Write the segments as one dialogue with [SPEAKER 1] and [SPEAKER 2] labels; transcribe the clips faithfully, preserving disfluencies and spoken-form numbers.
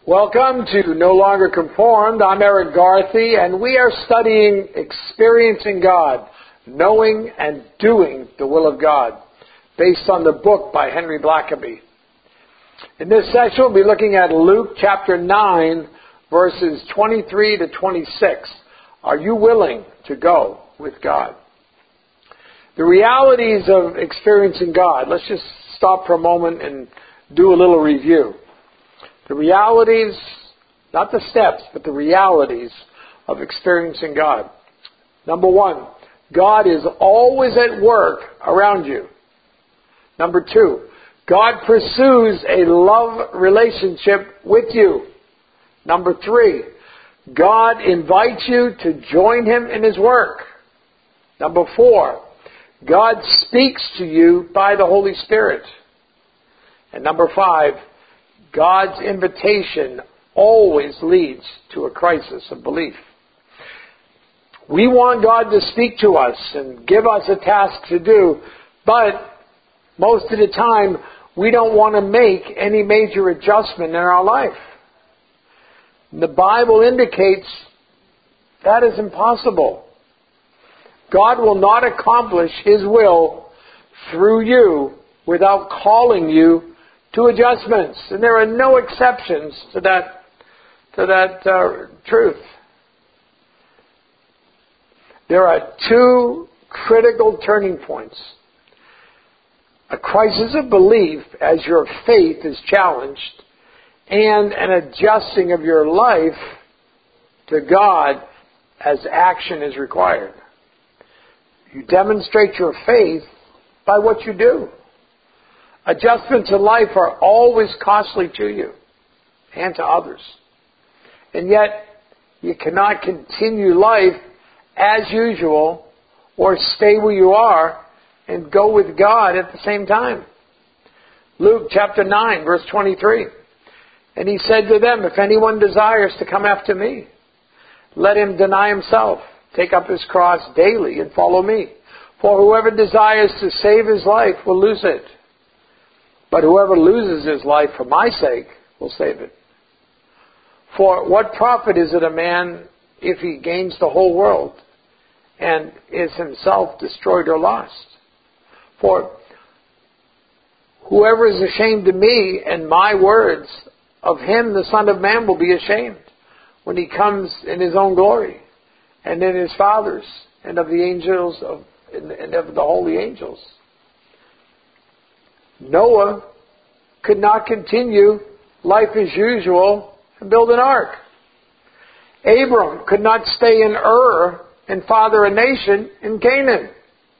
[SPEAKER 1] Welcome to No Longer Conformed. I'm Eric Garthy, and we are studying Experiencing God, Knowing and Doing the Will of God, based on the book by Henry Blackaby. In this session, we'll be looking at Luke chapter nine, verses twenty-three to twenty-six. Are you willing to go with God? The realities of experiencing God. Let's just stop for a moment and do a little review. The realities, not the steps, but the realities of experiencing God. Number one, God is always at work around you. Number two, God pursues a love relationship with you. Number three, God invites you to join Him in His work. Number four, God speaks to you by the Holy Spirit. And number five, God's invitation always leads to a crisis of belief. We want God to speak to us and give us a task to do, but most of the time we don't want to make any major adjustment in our life. The Bible indicates that is impossible. God will not accomplish His will through you without calling you to adjustments. And there are no exceptions to that, to that uh, truth. There are two critical turning points. A crisis of belief as your faith is challenged, and an adjusting of your life to God as action is required. You demonstrate your faith by what you do. Adjustments in life are always costly to you and to others. And yet, you cannot continue life as usual or stay where you are and go with God at the same time. Luke chapter nine, verse twenty-three. And He said to them, if anyone desires to come after me, let him deny himself, take up his cross daily and follow me. For whoever desires to save his life will lose it. But whoever loses his life for my sake will save it. For what profit is it a man if he gains the whole world and is himself destroyed or lost? For whoever is ashamed of me and my words, of him the Son of Man will be ashamed when He comes in His own glory and in His Father's and of the angels of, and of the holy angels. Noah could not continue life as usual and build an ark. Abram could not stay in Ur and father a nation in Canaan.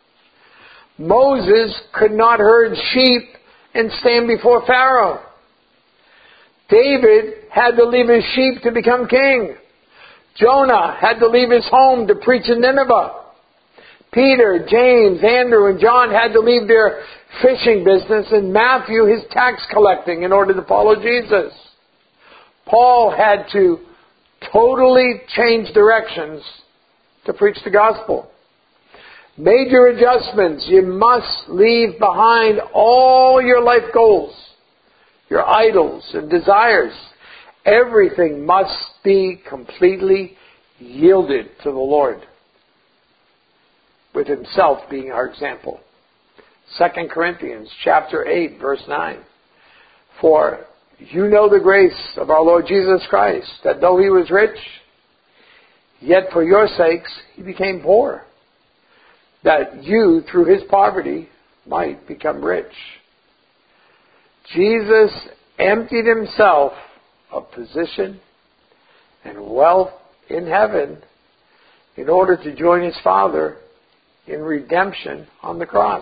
[SPEAKER 1] Moses could not herd sheep and stand before Pharaoh. David had to leave his sheep to become king. Jonah had to leave his home to preach in Nineveh. Peter, James, Andrew, and John had to leave their fishing business, and Matthew his tax collecting in order to follow Jesus. Paul had to totally change directions to preach the gospel. Major adjustments. You must leave behind all your life goals, your idols and desires. Everything must be completely yielded to the Lord, with Himself being our example. Second Corinthians chapter eight, verse nine. For you know the grace of our Lord Jesus Christ, that though He was rich, yet for your sakes He became poor, that you through His poverty might become rich. Jesus emptied Himself of position and wealth in heaven in order to join His Father in redemption on the cross.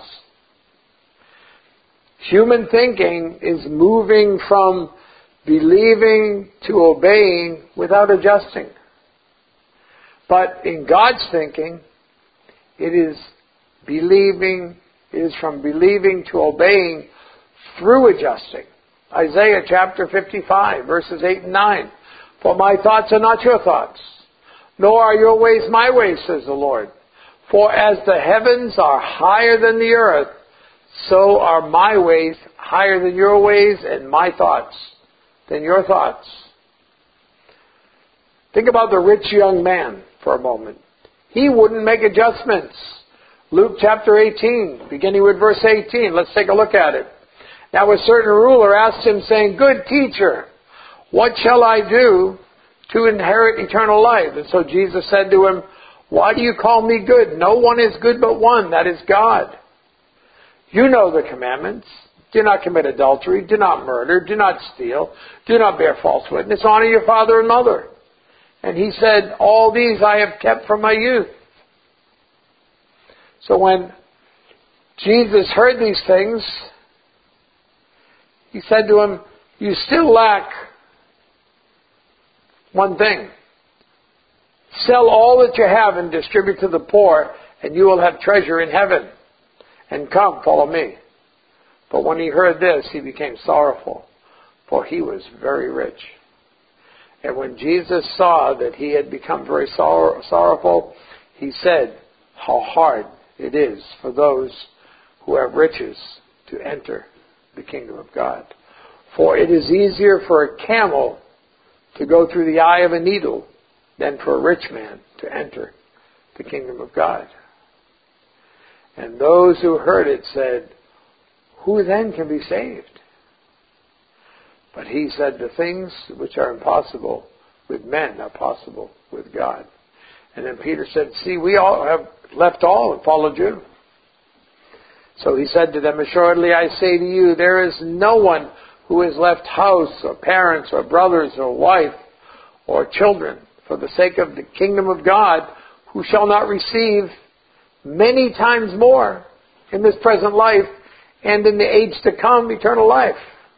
[SPEAKER 1] Human thinking is moving from believing to obeying without adjusting. But in God's thinking, it is believing, it is from believing to obeying through adjusting. Isaiah chapter fifty-five, verses eight and nine. For my thoughts are not your thoughts, nor are your ways my ways, says the Lord. For as the heavens are higher than the earth, so are my ways higher than your ways, and my thoughts than your thoughts. Think about the rich young man for a moment. He wouldn't make adjustments. Luke chapter eighteen, beginning with verse eighteen. Let's take a look at it. Now a certain ruler asked him, saying, Good teacher, what shall I do to inherit eternal life? And so Jesus said to him, Why do you call me good? No one is good but one, that is God. You know the commandments. Do not commit adultery. Do not murder. Do not steal. Do not bear false witness. Honor your father and mother. And he said, All these I have kept from my youth. So when Jesus heard these things, he said to him, You still lack one thing. Sell all that you have and distribute to the poor, and you will have treasure in heaven. And come, follow me. But when he heard this, he became sorrowful, for he was very rich. And when Jesus saw that he had become very sorrow, sorrowful, he said, How hard it is for those who have riches to enter the kingdom of God. For it is easier for a camel to go through the eye of a needle than for a rich man to enter the kingdom of God. And those who heard it said, Who then can be saved? But he said, The things which are impossible with men are possible with God. And then Peter said, See, we all have left all and followed you. So he said to them, Assuredly I say to you, there is no one who has left house or parents or brothers or wife or children for the sake of the kingdom of God, who shall not receive many times more in this present life and in the age to come eternal life.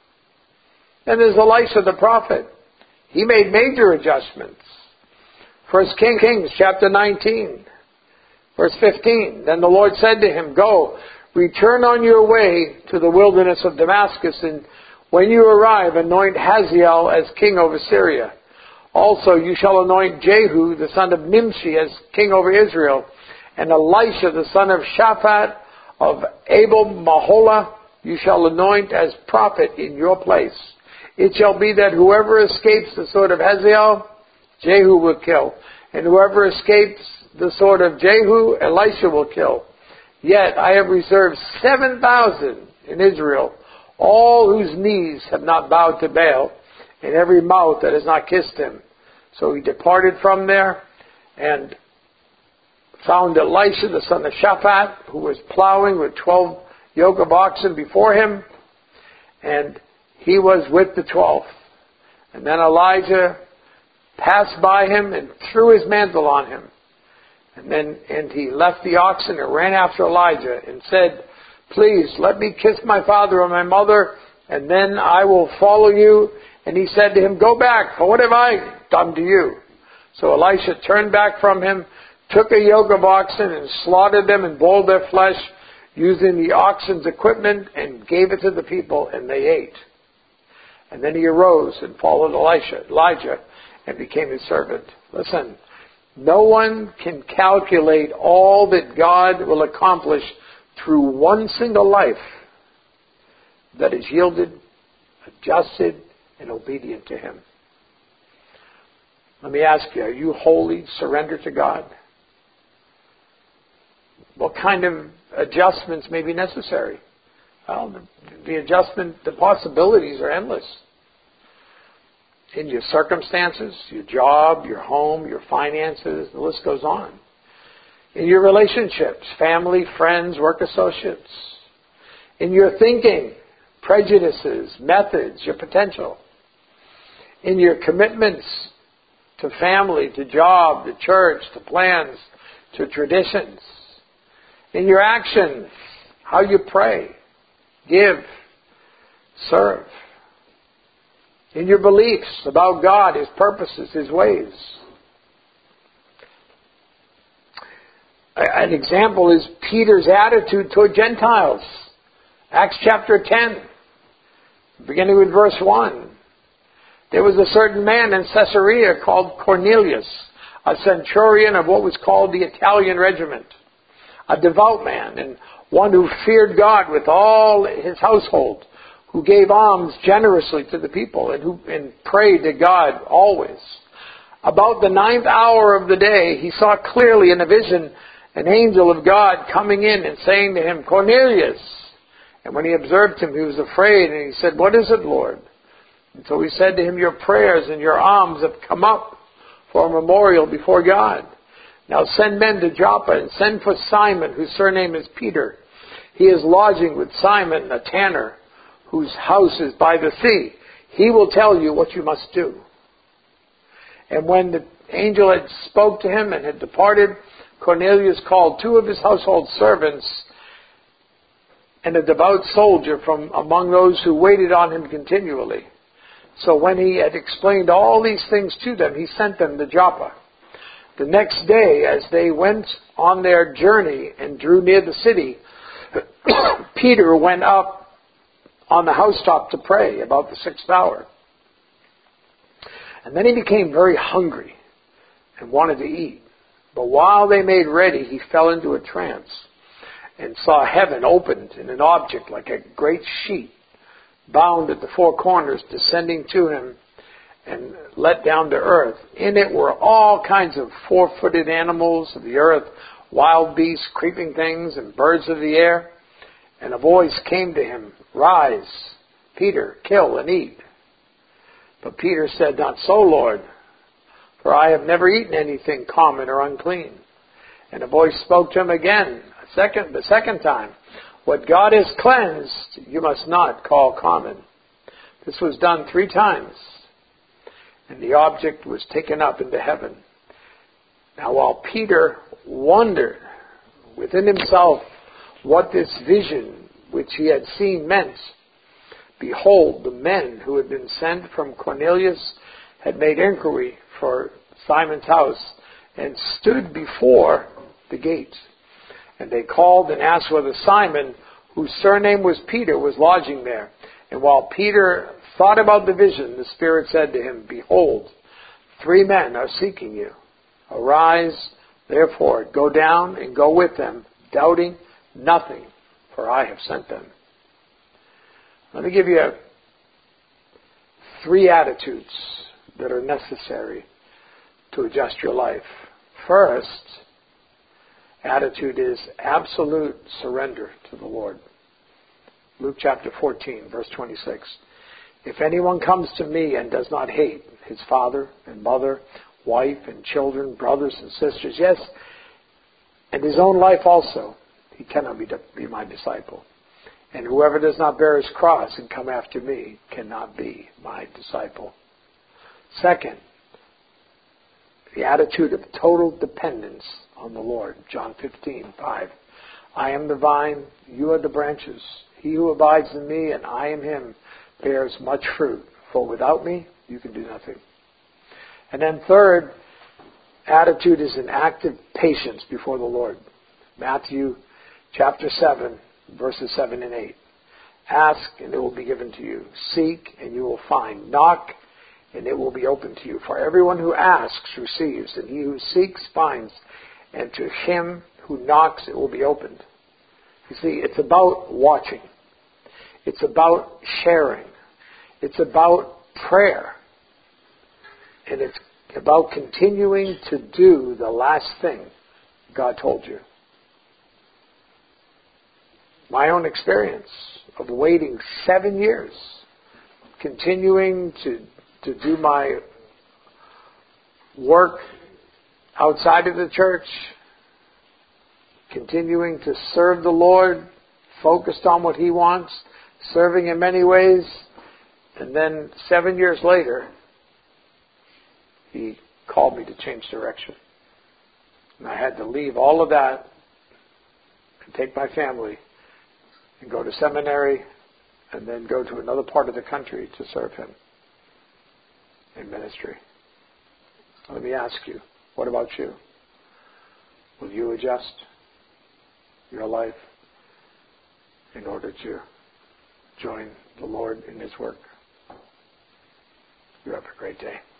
[SPEAKER 1] And there's Elisha the prophet. He made major adjustments. First Kings chapter nineteen, verse fifteen. Then the Lord said to him, Go, return on your way to the wilderness of Damascus, and when you arrive, anoint Hazael as king over Syria. Also you shall anoint Jehu, the son of Nimshi, as king over Israel, and Elisha, the son of Shaphat of Abel-Maholah, you shall anoint as prophet in your place. It shall be that whoever escapes the sword of Hazael, Jehu will kill, and whoever escapes the sword of Jehu, Elisha will kill. Yet I have reserved seven thousand in Israel, all whose knees have not bowed to Baal, and every mouth that has not kissed him. So he departed from there and found Elisha, the son of Shaphat, who was plowing with twelve yoke of oxen before him, and he was with the twelfth. And then Elijah passed by him and threw his mantle on him. And then and he left the oxen and ran after Elijah and said, Please, let me kiss my father and my mother, and then I will follow you. And he said to him, Go back, for what have I done to you? So Elisha turned back from him, took a yoke of oxen and slaughtered them and boiled their flesh using the oxen's equipment and gave it to the people, and they ate. And then he arose and followed Elisha, Elijah and became his servant. Listen, no one can calculate all that God will accomplish through one single life that is yielded, adjusted, and obedient to him. Let me ask you, are you wholly surrendered to God? What kind of adjustments may be necessary? Well, the, the adjustment, the possibilities are endless. In your circumstances, your job, your home, your finances, the list goes on. In your relationships, family, friends, work associates. In your thinking, prejudices, methods, your potential. In your commitments to family, to job, to church, to plans, to traditions. In your actions, how you pray, give, serve. In your beliefs about God, His purposes, His ways. An example is Peter's attitude toward Gentiles. Acts chapter ten, beginning with verse one. There was a certain man in Caesarea called Cornelius, a centurion of what was called the Italian regiment, a devout man and one who feared God with all his household, who gave alms generously to the people and who and prayed to God always. About the ninth hour of the day, he saw clearly in a vision an angel of God coming in and saying to him, Cornelius. And when he observed him, he was afraid, and he said, What is it, Lord? And so he said to him, Your prayers and your alms have come up for a memorial before God. Now send men to Joppa and send for Simon, whose surname is Peter. He is lodging with Simon, a tanner, whose house is by the sea. He will tell you what you must do. And when the angel had spoke to him and had departed, Cornelius called two of his household servants and a devout soldier from among those who waited on him continually. So when he had explained all these things to them, he sent them to Joppa. The next day, as they went on their journey and drew near the city, Peter went up on the housetop to pray about the sixth hour. And then he became very hungry and wanted to eat. But while they made ready, he fell into a trance and saw heaven opened and an object like a great sheet bound at the four corners descending to him and let down to earth. In it were all kinds of four-footed animals of the earth, wild beasts, creeping things, and birds of the air. And a voice came to him, Rise, Peter, kill and eat. But Peter said, Not so, Lord, for I have never eaten anything common or unclean. And a voice spoke to him again, a second, the second time, What God has cleansed, you must not call common. This was done three times, and the object was taken up into heaven. Now while Peter wondered within himself what this vision which he had seen meant, behold, the men who had been sent from Cornelius had made inquiry for Simon's house and stood before the gate. And they called and asked whether Simon, whose surname was Peter, was lodging there. And while Peter thought about the vision, the Spirit said to him, Behold, three men are seeking you. Arise, therefore, go down and go with them, doubting nothing, for I have sent them. Let me give you three attitudes that are necessary to adjust your life. First, attitude is absolute surrender to the Lord. Luke chapter fourteen, verse twenty-six. If anyone comes to me and does not hate his father and mother, wife and children, brothers and sisters, yes, and his own life also, he cannot be, be my disciple. And whoever does not bear his cross and come after me cannot be my disciple. Second, the attitude of total dependence on the Lord. John fifteen, five. I am the vine, you are the branches. He who abides in me and I in him bears much fruit. For without me, you can do nothing. And then third, attitude is an active patience before the Lord. Matthew chapter seven, verses seven and eight. Ask and it will be given to you. Seek and you will find. Knock and it will be opened to you. For everyone who asks receives, and he who seeks finds, and to him who knocks it will be opened. You see, it's about watching. It's about sharing. It's about prayer. And it's about continuing to do the last thing God told you. My own experience of waiting seven years, continuing to to do my work outside of the church, continuing to serve the Lord, focused on what He wants, serving in many ways, and then seven years later, He called me to change direction. And I had to leave all of that and take my family and go to seminary and then go to another part of the country to serve Him in ministry. Let me ask you, what about you? Will you adjust your life in order to join the Lord in His work? You have a great day.